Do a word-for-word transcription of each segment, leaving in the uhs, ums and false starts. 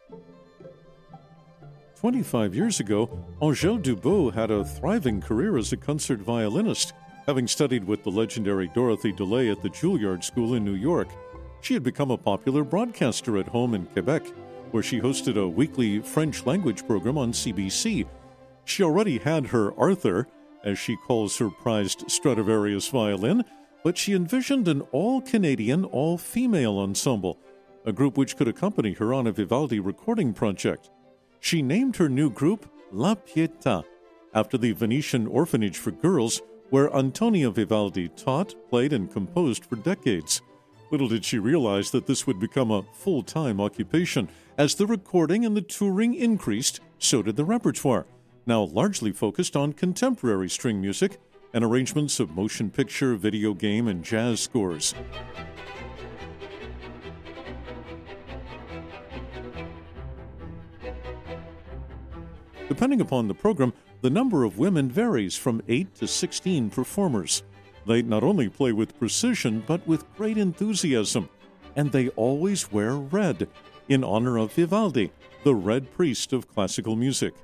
twenty-five years ago, Angèle Dubaux had a thriving career as a concert violinist, having studied with the legendary Dorothy DeLay at the Juilliard School in New York. She had become a popular broadcaster at home in Quebec, where she hosted a weekly French language program on C B C. She already had her Arthur, as she calls her prized Stradivarius violin, but she envisioned an all-Canadian, all-female ensemble, a group which could accompany her on a Vivaldi recording project. She named her new group La Pietà, after the Venetian orphanage for girls, where Antonio Vivaldi taught, played, and composed for decades. Little did she realize that this would become a full-time occupation. As the recording and the touring increased, so did the repertoire, now largely focused on contemporary string music and arrangements of motion picture, video game, and jazz scores. Depending upon the program, the number of women varies from eight to sixteen performers. They not only play with precision, but with great enthusiasm. And they always wear red, in honor of Vivaldi, the Red Priest of classical music.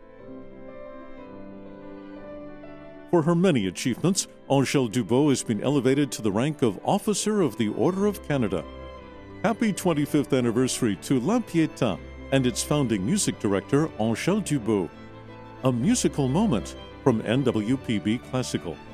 For her many achievements, Angèle Dubaux has been elevated to the rank of Officer of the Order of Canada. Happy twenty-fifth anniversary to La Pietà and its founding music director, Angèle Dubaux. A musical moment from N W P B Classical.